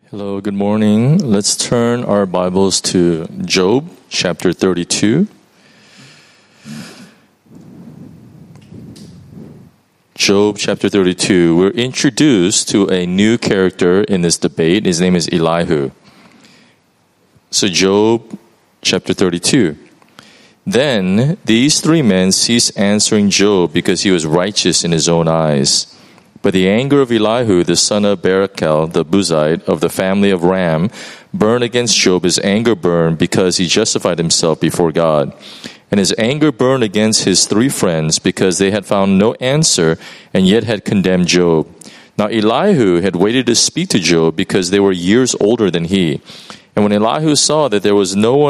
Hello, good morning. Let's turn our Bibles to Job chapter 32. Job chapter 32. We're introduced to a new character in this debate. His name is Elihu. So Job chapter 32. Then these three men ceased answering Job because he was righteous in his own eyes. But the anger of Elihu, the son of Barachel, the Buzite, of the family of Ram, burned against Job. His anger burned because he justified himself before God. And his anger burned against his three friends because they had found no answer and yet had condemned Job. Now Elihu had waited to speak to Job because they were years older than he. And when Elihu saw that there was no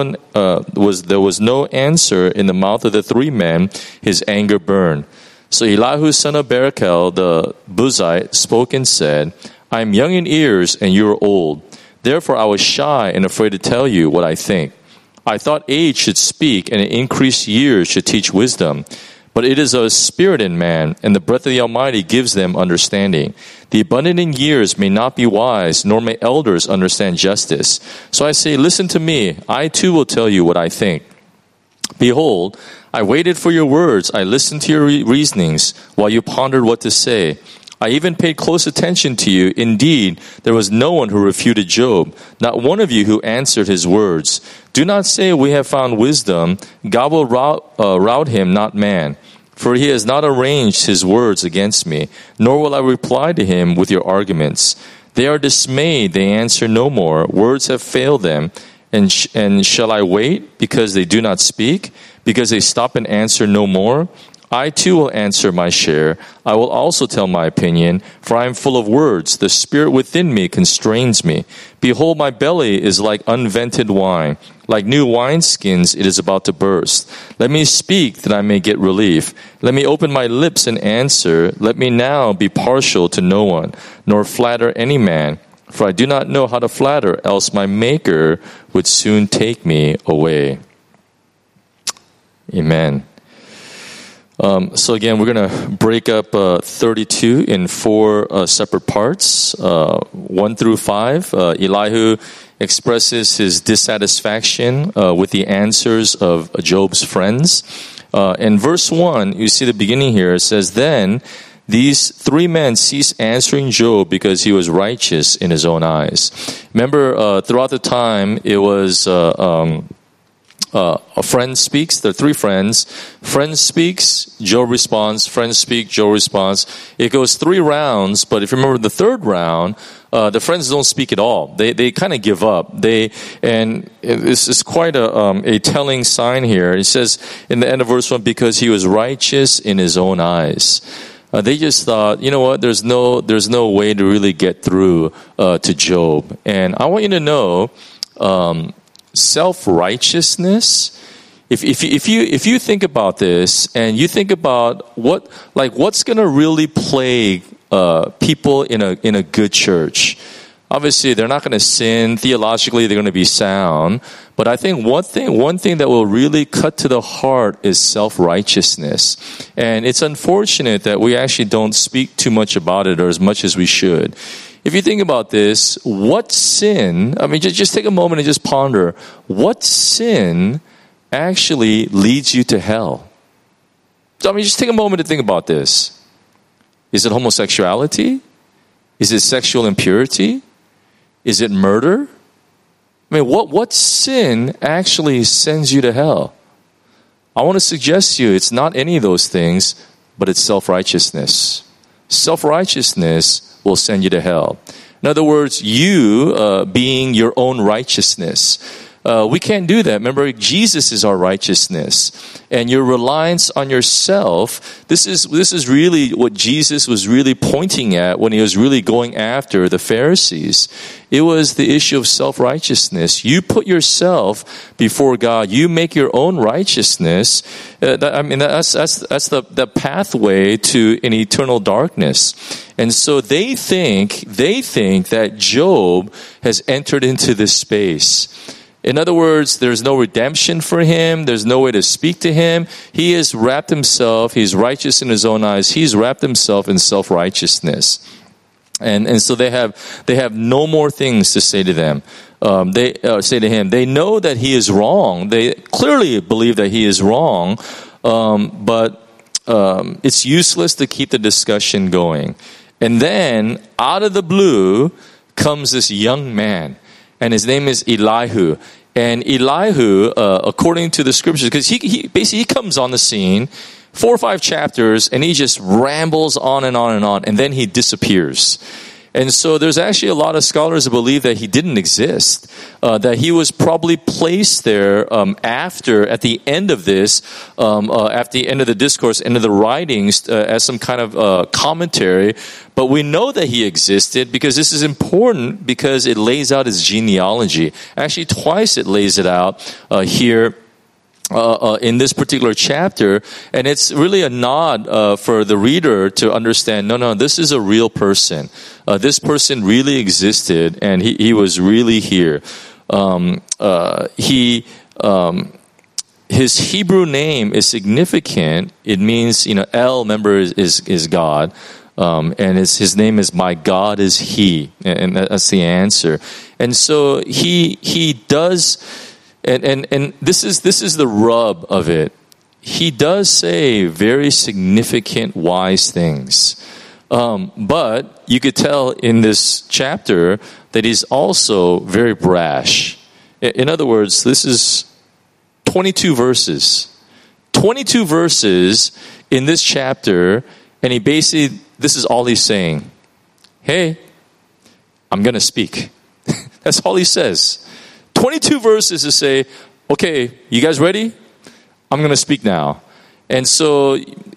answer in the mouth of the three men, his anger burned. So Elihu, son of Barachel, the Buzite, spoke and said, I am young in years and you are old. Therefore I was shy and afraid to tell you what I think. I thought age should speak and increased years should teach wisdom. But it is a spirit in man, and the breath of the Almighty gives them understanding. The abundant in years may not be wise, nor may elders understand justice. So I say, listen to me, I too will tell you what I think. Behold, I waited for your words. I listened to your reasonings while you pondered what to say. I even paid close attention to you. Indeed, there was no one who refuted Job, not one of you who answered his words. Do not say we have found wisdom. God will rout him, not man. For he has not arranged his words against me, nor will I reply to him with your arguments. They are dismayed. They answer no more. Words have failed them. And shall I wait because they do not speak? Because they stop and answer no more? I too will answer my share. I will also tell my opinion, for I am full of words. The spirit within me constrains me. Behold, my belly is like unvented wine. Like new wineskins, it is about to burst. Let me speak that I may get relief. Let me open my lips and answer. Let me now be partial to no one, nor flatter any man. For I do not know how to flatter, else my Maker would soon take me away. Amen. So again, we're going to break up 32 in four separate parts. 1 through 5, Elihu expresses his dissatisfaction with the answers of Job's friends. In verse 1, you see the beginning here, it says, Then these three men ceased answering Job because he was righteous in his own eyes. Remember, throughout the time, it was a friend speaks. There are three friends. Friend speaks, Job responds. Friends speak, Job responds. It goes 3 rounds, but if you remember the third round, the friends don't speak at all. They kind of give up. And this is quite a telling sign here. It says in the end of verse 1, because he was righteous in his own eyes. They just thought, you know what, there's no way to really get through to Job. And I want you to know, self-righteousness, if you think about this and you think about what's going to really plague people in a good church. Obviously, they're not going to sin. Theologically, they're going to be sound. But I think one thing that will really cut to the heart is self-righteousness. And it's unfortunate that we actually don't speak too much about it or as much as we should. If you think about this, what sin, just take a moment and just ponder, what sin actually leads you to hell? Just take a moment to think about this. Is it homosexuality? Is it sexual impurity? Is it murder? What sin actually sends you to hell? I want to suggest to you it's not any of those things, but it's self-righteousness. Self-righteousness will send you to hell. In other words, you being your own righteousness. We can't do that. Remember, Jesus is our righteousness. And your reliance on yourself, this is really what Jesus was really pointing at when he was really going after the Pharisees. It was the issue of self-righteousness. You put yourself before God. You make your own righteousness. That's the pathway to an eternal darkness. And so they think that Job has entered into this space. In other words, there's no redemption for him. There's no way to speak to him. He has wrapped himself, he's righteous in his own eyes. He's wrapped himself in self-righteousness. And so they have no more things to say to them. They say to him, they know that he is wrong. They clearly believe that he is wrong, but it's useless to keep the discussion going. And then, out of the blue, comes this young man, and his name is Elihu. And Elihu, according to the scriptures, because he basically comes on the scene, 4 or 5 chapters, and he just rambles on and on and on, and then he disappears. And so there's actually a lot of scholars who believe that he didn't exist, that he was probably placed there at the end of this, at the end of the discourse, end of the writings, as some kind of commentary. But we know that he existed because this is important because it lays out his genealogy. Actually, twice it lays it out here. In this particular chapter, and it's really a nod for the reader to understand, no, this is a real person. This person really existed, and he was really here. His Hebrew name is significant. It means, El, remember, is God. And his name is My God is He. And that's the answer. And so he does... And this is the rub of it. He does say very significant, wise things. But you could tell in this chapter that he's also very brash. In other words, this is 22 verses. 22 verses in this chapter, and this is all he's saying. Hey, I'm going to speak. That's all he says. 22 verses to say, okay, you guys ready? I'm going to speak now. And so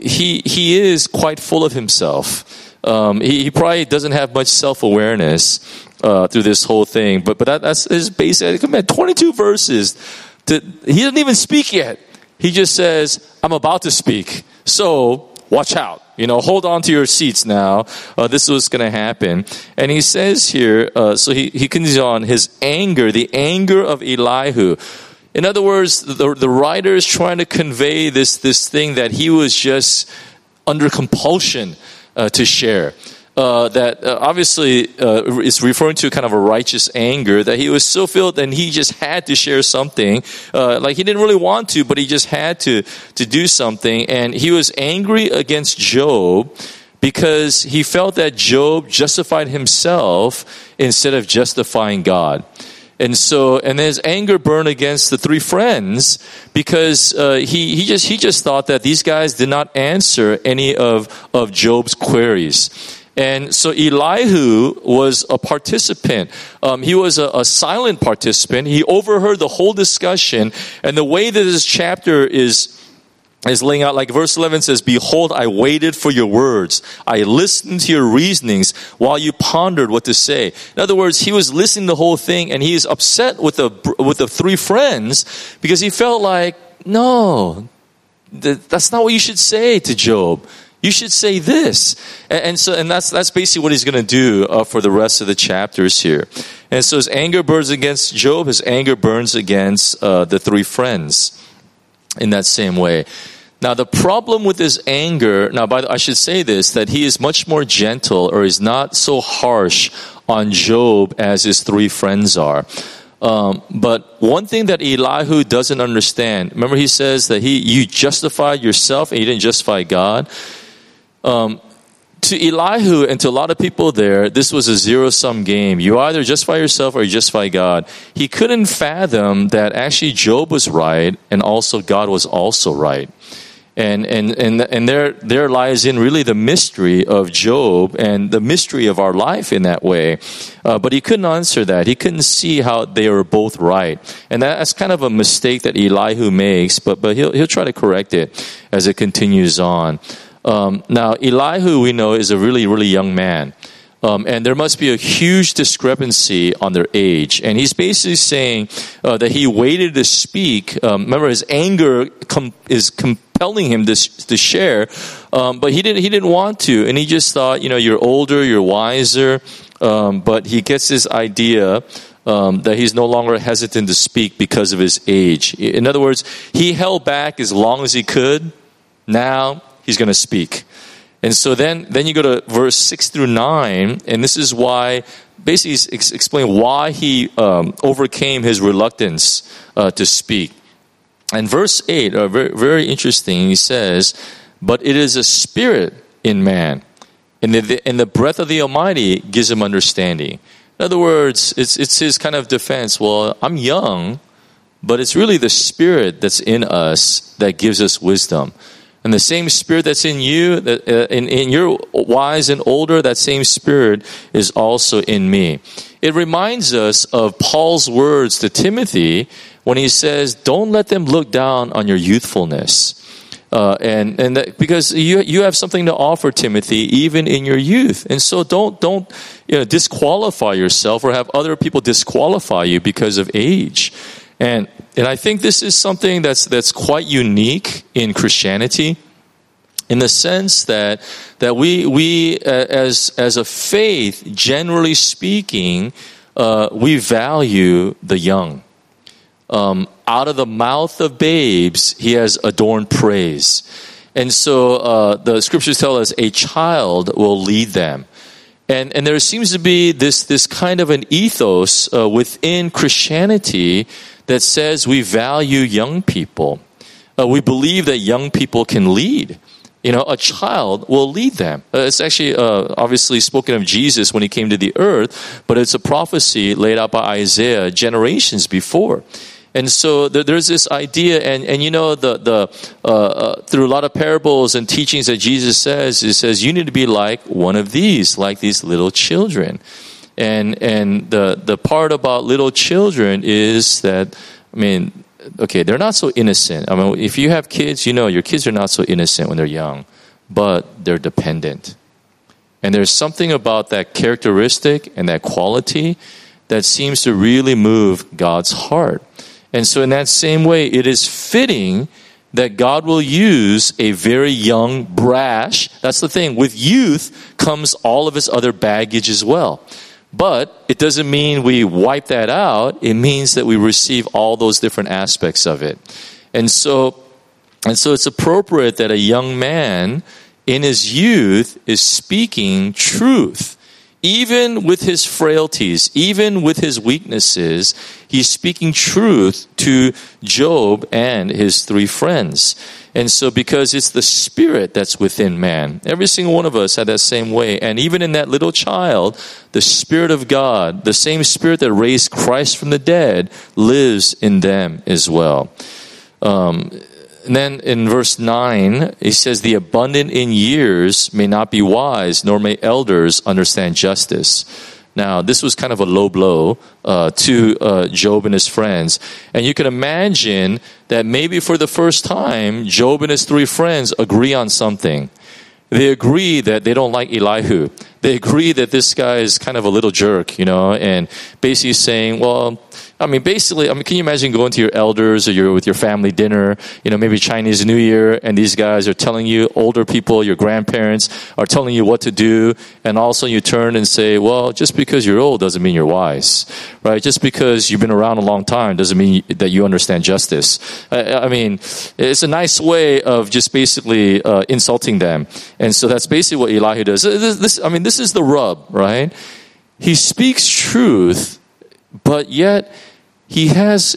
he is quite full of himself. He probably doesn't have much self-awareness through this whole thing. But that's his basic. Come on, 22 verses. He doesn't even speak yet. He just says, I'm about to speak. So watch out. Hold on to your seats now. This is what's going to happen. And he says here, so he continues on, his anger, the anger of Elihu. In other words, the writer is trying to convey this thing that he was just under compulsion to share. That obviously is referring to kind of a righteous anger, that he was so filled and he just had to share something. Like he didn't really want to, but he just had to do something. And he was angry against Job because he felt that Job justified himself instead of justifying God. And his anger burned against the 3 friends because he just thought that these guys did not answer any of Job's queries. And so Elihu was a participant. He was a silent participant. He overheard the whole discussion. And the way that this chapter is laying out, like verse 11 says, Behold, I waited for your words. I listened to your reasonings while you pondered what to say. In other words, he was listening to the whole thing, and he is upset with the 3 friends because he felt like, no, that's not what you should say to Job. You should say this. And that's basically what he's going to do for the rest of the chapters here. And so his anger burns against Job. His anger burns against the 3 friends in that same way. Now, the problem with his anger, I should say this, that he is much more gentle, or is not so harsh on Job as his 3 friends are. But one thing that Elihu doesn't understand, remember he says that you justified yourself and you didn't justify God. To Elihu and to a lot of people there, this was a zero-sum game. You either justify yourself or you justify God. He couldn't fathom that actually Job was right and also God was also right. And there lies in really the mystery of Job and the mystery of our life in that way. But he couldn't answer that. He couldn't see how they were both right. And that's kind of a mistake that Elihu makes, but he'll try to correct it as it continues on. Now, Elihu, we know, is a really, really young man. And there must be a huge discrepancy on their age. And he's basically saying that he waited to speak. Remember, his anger is compelling him to share. But he didn't want to. And he just thought, you're older, you're wiser. But he gets this idea that he's no longer hesitant to speak because of his age. In other words, he held back as long as he could. Now he's going to speak. And so then you go to verse 6 through 9, and this is why, basically explain why he overcame his reluctance to speak. And verse 8, very, very interesting, he says, "But it is a spirit in man, and the breath of the Almighty gives him understanding." In other words, it's his kind of defense. Well, I'm young, but it's really the Spirit that's in us that gives us wisdom. And the same Spirit that's in you, that in your wise and older, that same Spirit is also in me. It reminds us of Paul's words to Timothy when he says, "Don't let them look down on your youthfulness." And that, because you have something to offer, Timothy, even in your youth. And so don't disqualify yourself or have other people disqualify you because of age. And I think this is something that's quite unique in Christianity, in the sense that we as a faith, generally speaking, we value the young. Out of the mouth of babes, he has adorned praise. And so the scriptures tell us a child will lead them. And there seems to be this kind of an ethos within Christianity that says we value young people. We believe that young people can lead. A child will lead them. It's actually obviously spoken of Jesus when he came to the earth, but it's a prophecy laid out by Isaiah generations before. And so there's this idea, and through a lot of parables and teachings that Jesus says, it says you need to be like one of these, like these little children. And the part about little children is that, they're not so innocent. If you have kids, your kids are not so innocent when they're young, but they're dependent. And there's something about that characteristic and that quality that seems to really move God's heart. And so in that same way, it is fitting that God will use a very young, brash. That's the thing. With youth comes all of his other baggage as well. But it doesn't mean we wipe that out. It means that we receive all those different aspects of it. And so it's appropriate that a young man in his youth is speaking truth. Even with his frailties, even with his weaknesses, he's speaking truth to Job and his three friends. And so because it's the Spirit that's within man, every single one of us had that same way. And even in that little child, the Spirit of God, the same Spirit that raised Christ from the dead, lives in them as well. And then in verse 9, he says, "The abundant in years may not be wise, nor may elders understand justice." Now, this was kind of a low blow to Job and his friends. And you can imagine that maybe for the first time, Job and his three friends agree on something. They agree that they don't like Elihu. They agree that this guy is kind of a little jerk, and basically saying, can you imagine going to your elders or you're with your family dinner, maybe Chinese New Year, and these guys are telling you, older people, your grandparents are telling you what to do, and also you turn and say, well, just because you're old doesn't mean you're wise, right? Just because you've been around a long time doesn't mean that you understand justice. It's a nice way of just basically insulting them. And so that's basically what Elihu does. This is the rub, right? He speaks truth, but yet he has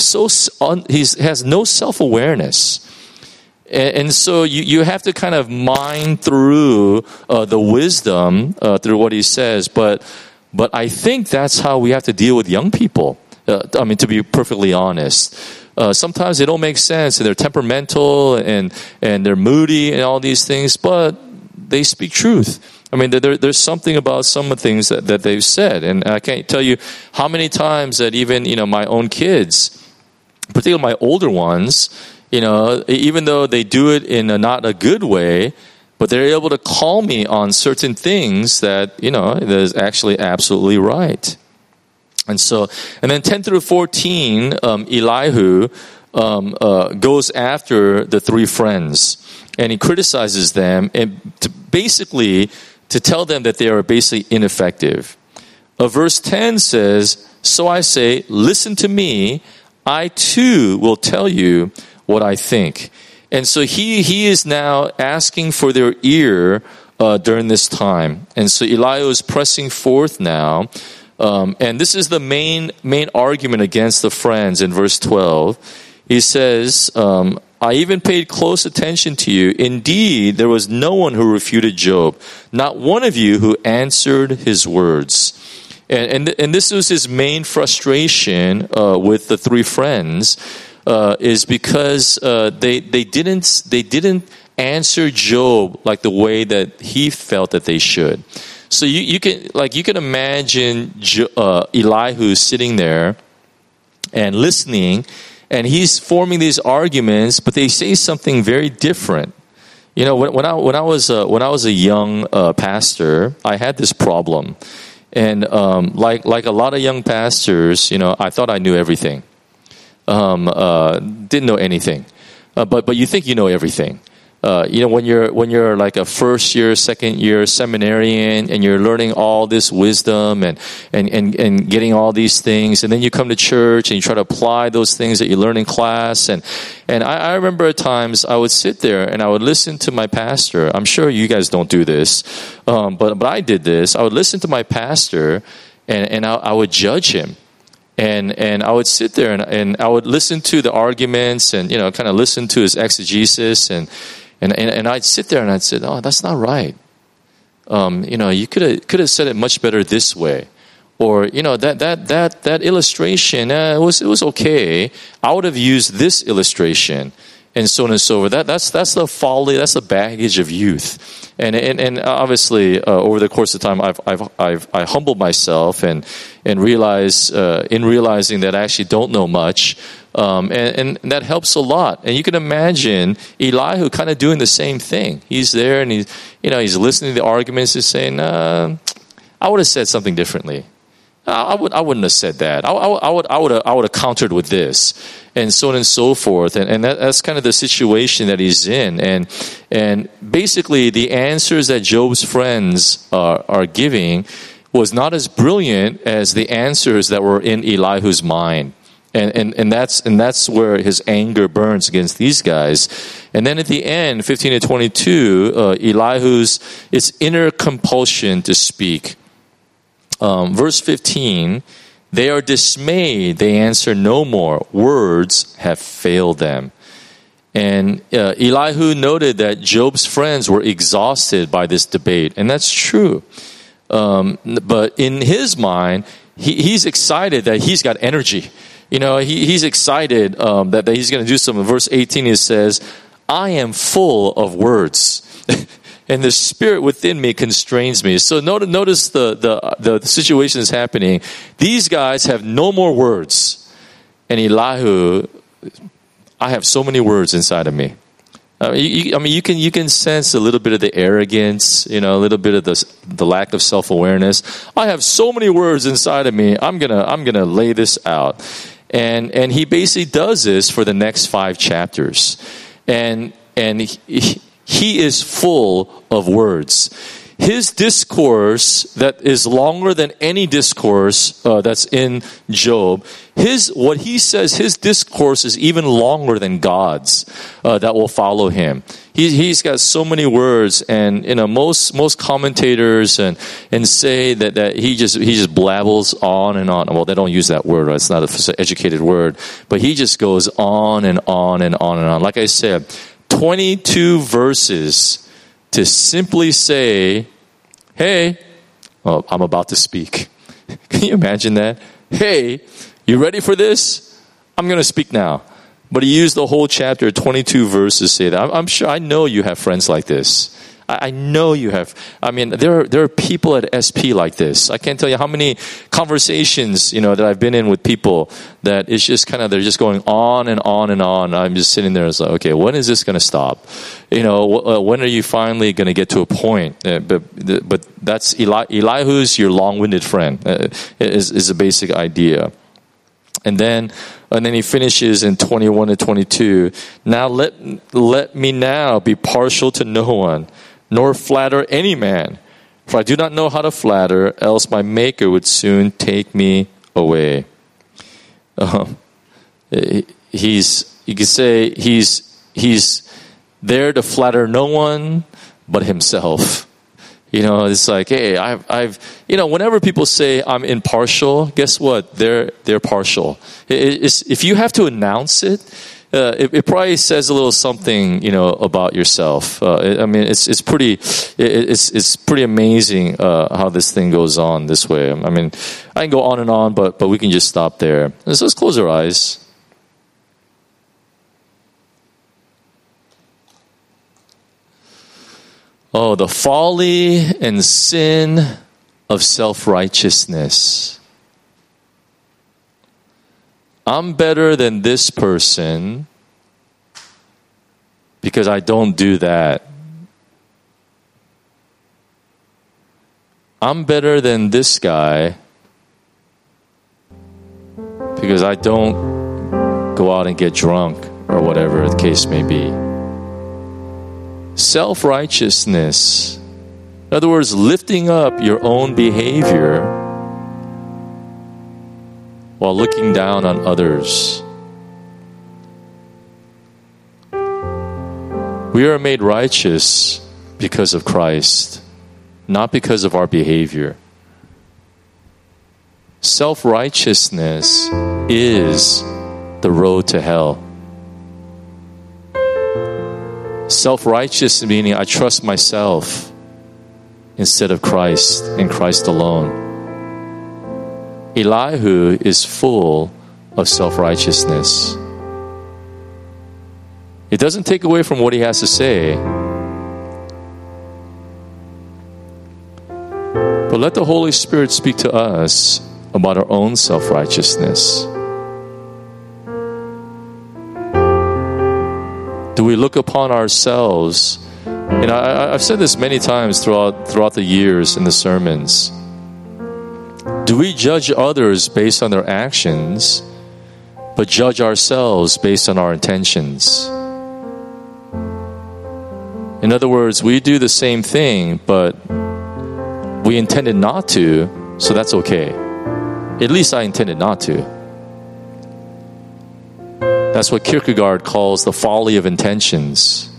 no self-awareness. And so you have to kind of mine through the wisdom through what he says. But I think that's how we have to deal with young people. To be perfectly honest. Sometimes they don't make sense, and they're temperamental, and they're moody, and all these things, but they speak truth. There's something about some of the things that they've said, and I can't tell you how many times that even, my own kids, particularly my older ones, even though they do it in not a good way, but they're able to call me on certain things that, that is actually absolutely right. And then 10 through 14, Elihu goes after the three friends, and he criticizes them, and to tell them that they are basically ineffective. Verse 10 says, "So I say, listen to me, I too will tell you what I think. And so he is now asking for their ear during this time. And so Elihu is pressing forth now. And this is the main argument against the friends in verse 12. He says, I even paid close attention to you. Indeed, there was no one who refuted Job, not one of you who answered his words. And this was his main frustration with the three friends, is because they didn't answer Job like the way that he felt that they should. So you can imagine Elihu sitting there and listening, and he's forming these arguments, but they say something very different. You know, when I was a young pastor, I had this problem, and like a lot of young pastors, you know, I thought I knew everything. Didn't know anything, but you think you know everything. You know, when you're like a first year, second year seminarian, and you're learning all this wisdom and getting all these things, and then you come to church and you try to apply those things that you learn in class. And I remember at times I would sit there and I would listen to my pastor. I'm sure you guys don't do this, but I did this. I would listen to my pastor, and I would judge him. And I would sit there and I would listen to the arguments and, you know, kind of listen to his exegesis and I'd sit there and I'd say, oh, that's not right. You know, you could have said it much better this way. Or, you know, that illustration, it was okay. I would have used this illustration. And so on and so forth. That's the folly. That's the baggage of youth. And obviously over the course of time, I humbled myself and realized in realizing that I actually don't know much. And that helps a lot. And you can imagine Elihu kind of doing the same thing. He's there and he's listening to the arguments and saying, I would have said something differently. I wouldn't have said that. I would have countered with this, and so on and so forth. And that's kind of the situation that he's in. And basically, the answers that Job's friends are giving was not as brilliant as the answers that were in Elihu's mind. And that's where his anger burns against these guys. And then at the end, 15 to 22, Elihu's its inner compulsion to speak. Verse 15, they are dismayed, they answer no more. Words have failed them. And Elihu noted that Job's friends were exhausted by this debate, and that's true. But in his mind, he's excited that he's got energy. You know, he's excited that he's going to do something. Verse 18, it says, I am full of words. And the spirit within me constrains me. So notice the situation that's happening. These guys have no more words. And Elihu, I have so many words inside of me. You can sense a little bit of the arrogance, you know, a little bit of the lack of self-awareness. I have so many words inside of me. I'm gonna lay this out. And he basically does this for the next 5 chapters. And he is full of words. His discourse that is longer than any discourse that's in Job. What he says, his discourse is even longer than God's that will follow him. He's got so many words, and you know most commentators and say that he just blabbles on and on. Well, they don't use that word. Right? It's not an educated word, but he just goes on and on and on and on. Like I said, 22 verses to simply say, hey, I'm about to speak. Can you imagine that? Hey, you ready for this? I'm going to speak now. But he used the whole chapter, 22 verses to say that. I'm sure, I know you have friends like this. I know you have. I mean, there are people at SP like this. I can't tell you how many conversations, you know, that I've been in with people that it's just kind of, they're just going on and on and on. I'm just sitting there and it's like, okay, when is this going to stop? You know, when are you finally going to get to a point? But that's Elihu's your long-winded friend, is a basic idea. And then he finishes in 21 to 22. Now let me now be partial to no one, nor flatter any man. For I do not know how to flatter, else my Maker would soon take me away. You could say he's there to flatter no one but himself. It's like, hey, whenever people say I'm impartial, guess what? They're partial. If you have to announce it, it probably says a little something, about yourself. It's pretty amazing how this thing goes on this way. I can go on and on, but we can just stop there. So let's close our eyes. Oh, the folly and sin of self-righteousness. I'm better than this person because I don't do that. I'm better than this guy because I don't go out and get drunk or whatever the case may be. Self-righteousness, in other words, lifting up your own behavior while looking down on others. We are made righteous because of Christ, not because of our behavior. Self-righteousness is the road to hell. Self-righteous meaning I trust myself instead of Christ and Christ alone. Elihu is full of self-righteousness. It doesn't take away from what he has to say, but let the Holy Spirit speak to us about our own self-righteousness. Do we look upon ourselves? And I've said this many times throughout the years in the sermons. Do we judge others based on their actions, but judge ourselves based on our intentions? In other words, we do the same thing, but we intended not to, so that's okay. At least I intended not to. That's what Kierkegaard calls the folly of intentions.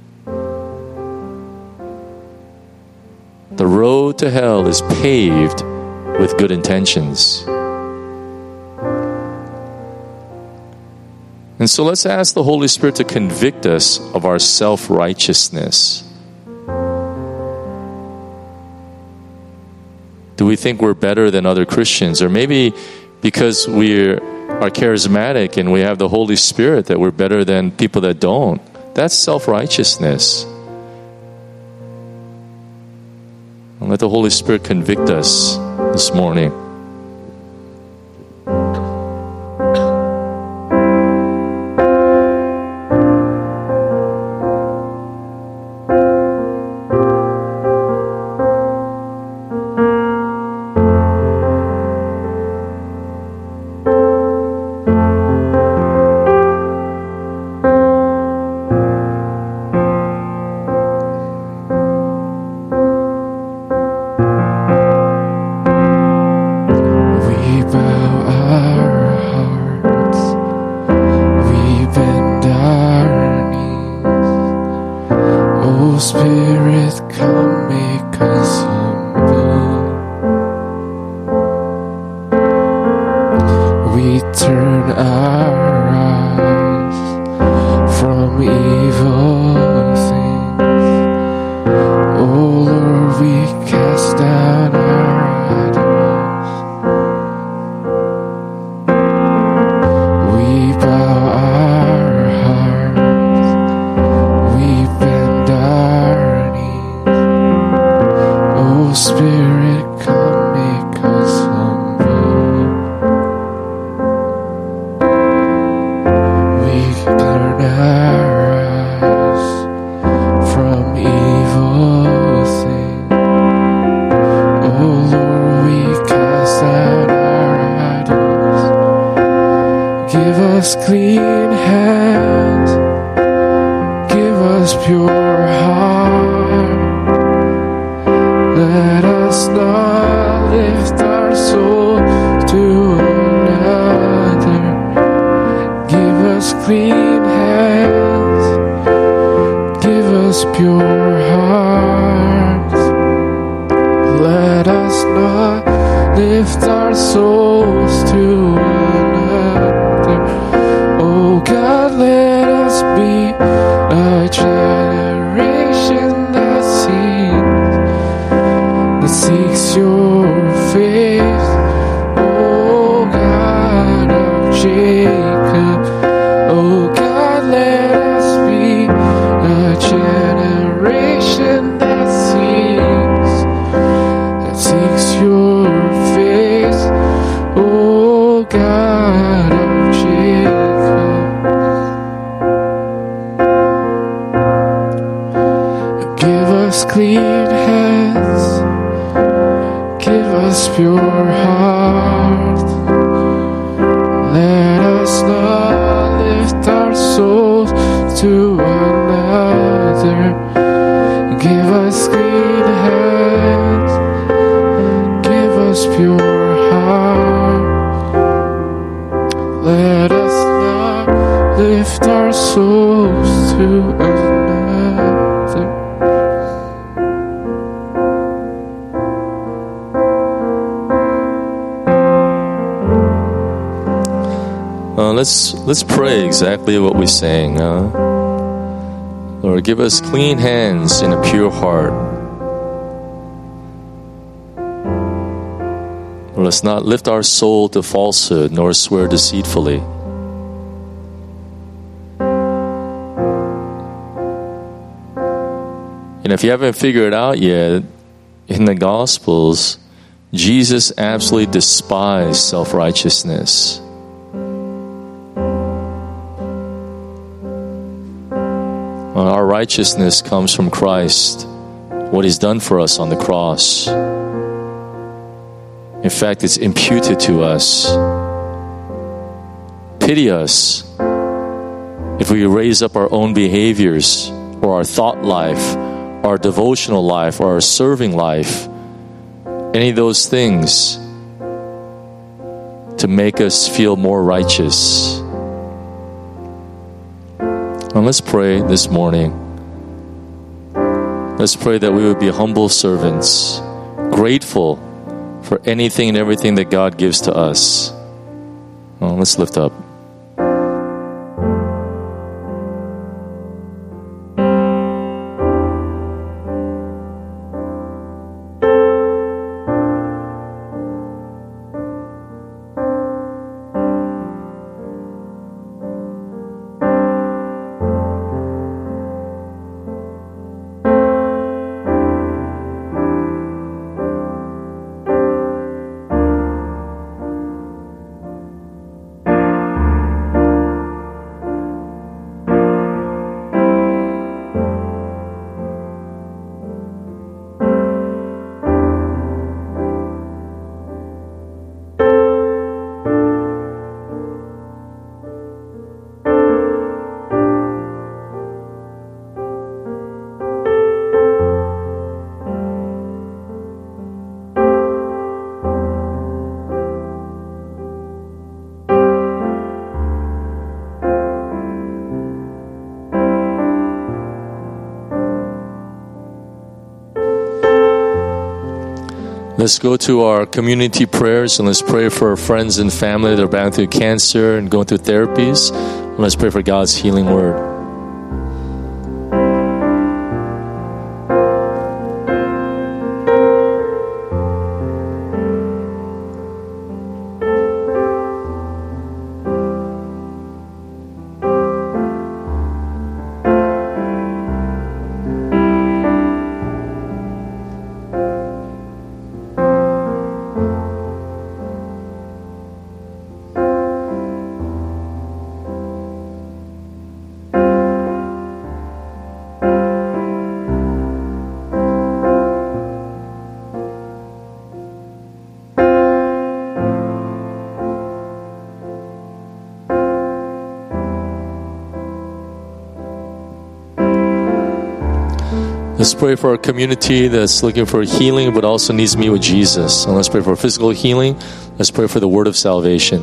The road to hell is paved with good intentions. And so let's ask the Holy Spirit to convict us of our self-righteousness. Do we think we're better than other Christians? Or maybe because we are charismatic and we have the Holy Spirit that we're better than people that don't. That's self-righteousness. And let the Holy Spirit convict us this morning. pure hearts. Let us not lift our souls to another. Oh God, let us be a generation that seeks your face. Oh God of Jacob, oh God, let us be a generation that seeks your face. Oh God of Jacob, give us clean hands, give us pure hearts. Let us not lift our souls to another. Give us clean hands, give us pure hearts. Let us not lift our souls to another. Let's pray exactly what we sang. Lord, give us clean hands and a pure heart. Let us not lift our soul to falsehood, nor swear deceitfully. And if you haven't figured it out yet, in the Gospels, Jesus absolutely despised self-righteousness. Our righteousness comes from Christ, what He's done for us on the cross. In fact, it's imputed to us. Pity us if we raise up our own behaviors, or our thought life, our devotional life, or our serving life, any of those things to make us feel more righteous. And let's pray this morning. Let's pray that we would be humble servants, grateful for anything and everything that God gives to us. Let's lift up. Let's go to our community prayers, and let's pray for our friends and family that are battling through cancer and going through therapies. And let's pray for God's healing word. Let's pray for our community that's looking for healing but also needs to meet with Jesus. And let's pray for physical healing. Let's pray for the word of salvation.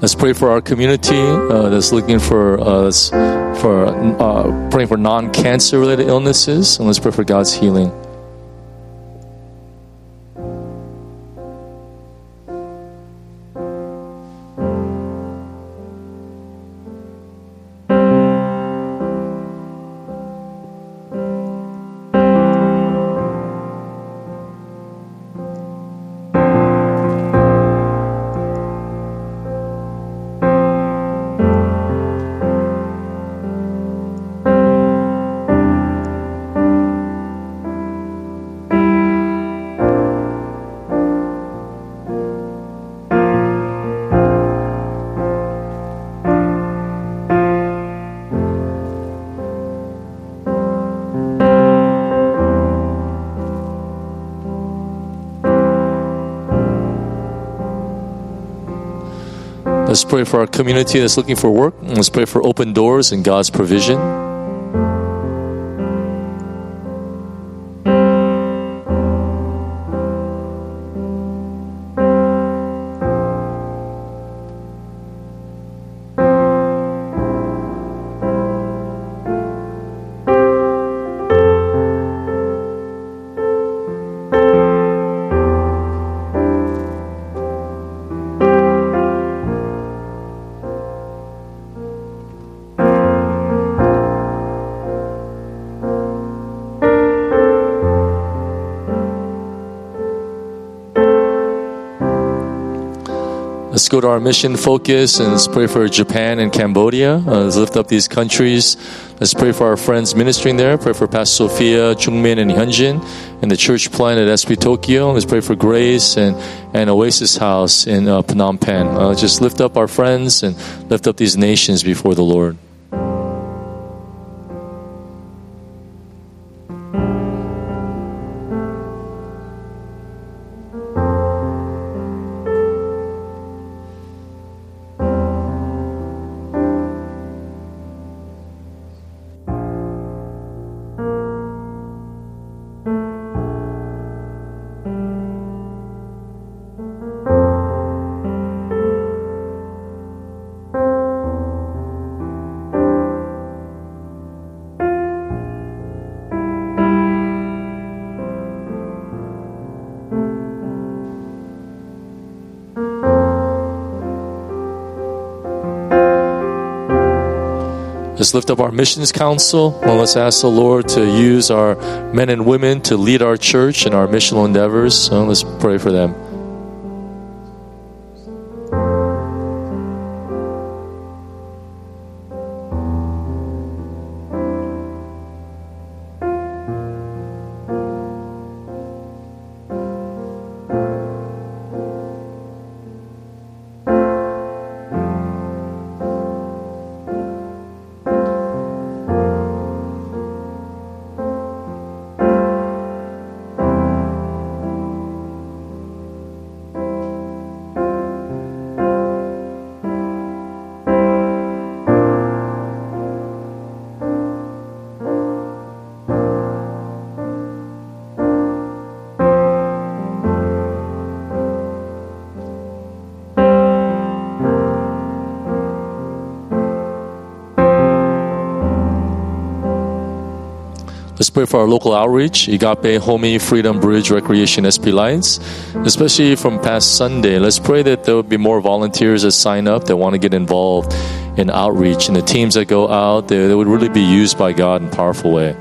Let's pray for our community that's looking for praying for non-cancer related illnesses, and let's pray for God's healing. Let's pray for our community that's looking for work. Let's pray for open doors and God's provision. Let's go to our mission focus and let's pray for Japan and Cambodia. Let's lift up these countries. Let's pray for our friends ministering there. Pray for Pastor Sophia, Jungmin, and Hyunjin, and the church plant at SP Tokyo. Let's pray for Grace and Oasis House in Phnom Penh. Just lift up our friends and lift up these nations before the Lord. Let's lift up our missions council. Well, let's ask the Lord to use our men and women to lead our church in our missional endeavors. So let's pray for them. Let's pray for our local outreach, Agape, Homey, Freedom, Bridge, Recreation, SP Lights, especially from past Sunday. Let's pray that there will be more volunteers that sign up that want to get involved in outreach. And the teams that go out, they would really be used by God in a powerful way.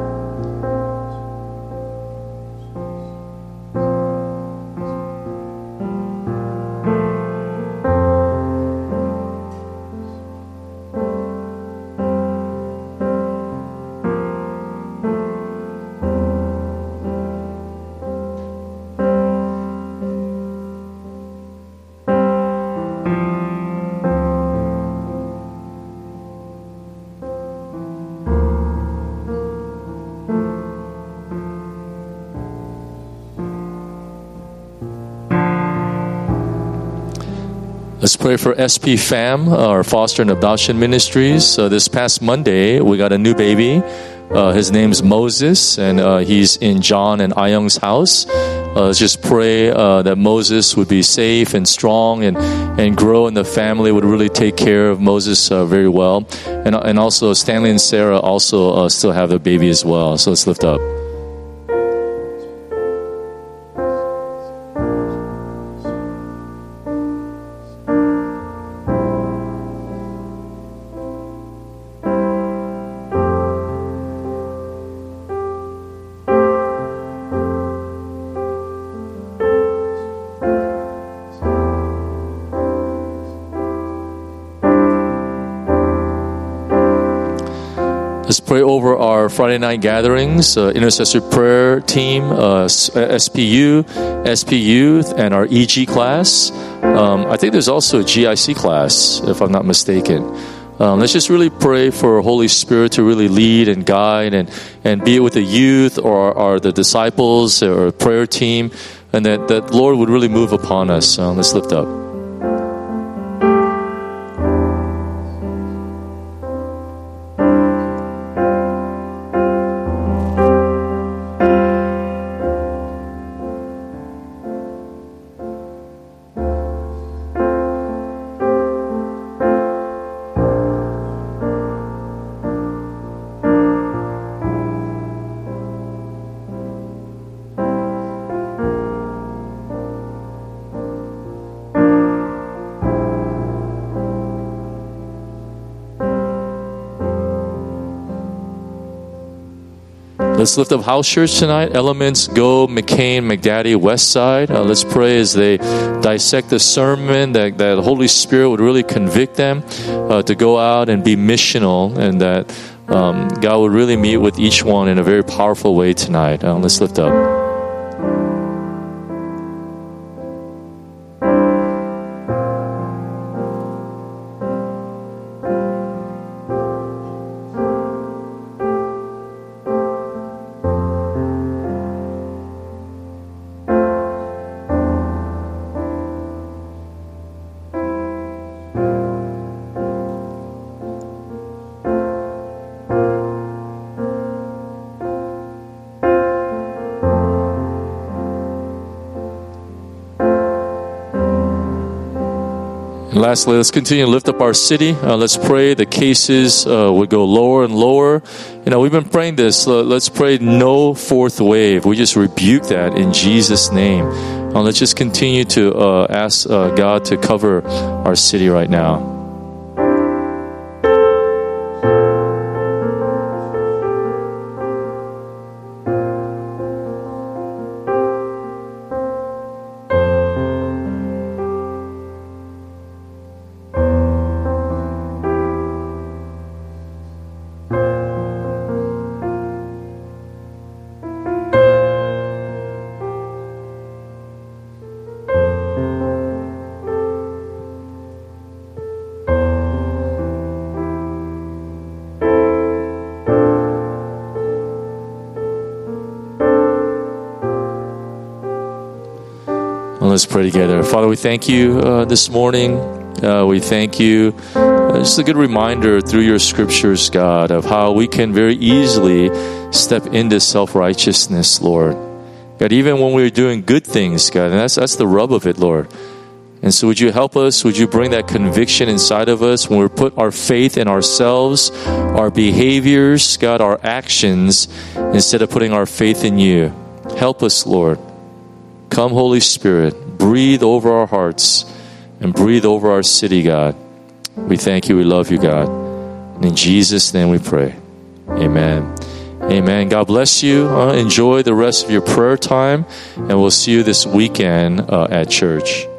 Let's pray for SP Fam, our foster and adoption ministries. This past Monday, we got a new baby. His name's Moses, and he's in John and Ayung's house. let's just pray that Moses would be safe and strong and grow, and the family would really take care of Moses very well. And also Stanley and Sarah also still have a baby as well. So let's lift up. Let's pray over our Friday night gatherings, intercessory prayer team, SPU, SP Youth, and our EG class. I think there's also a GIC class, if I'm not mistaken. Let's just really pray for Holy Spirit to really lead and guide and be with the youth or the disciples or prayer team, and that Lord would really move upon us. Let's lift up. Let's lift up House Church tonight. Elements, Go, McCain, McDaddy, Westside. Let's pray as they dissect the sermon that the Holy Spirit would really convict them to go out and be missional, and that God would really meet with each one in a very powerful way tonight. Let's lift up. Lastly, let's continue to lift up our city. Let's pray the cases would go lower and lower. We've been praying this. Let's pray no fourth wave. We just rebuke that in Jesus' name. Let's just continue to ask God to cover our city right now. Let's pray together. Father, we thank you this morning. We thank you. Just a good reminder through your scriptures, God, of how we can very easily step into self-righteousness, Lord. God, even when we're doing good things, God, and that's the rub of it, Lord. And so would you help us? Would you bring that conviction inside of us when we put our faith in ourselves, our behaviors, God, our actions, instead of putting our faith in you? Help us, Lord. Come, Holy Spirit, breathe over our hearts and breathe over our city, God. We thank you. We love you, God. And in Jesus' name we pray. Amen. Amen. God bless you. Enjoy the rest of your prayer time, and we'll see you this weekend at church.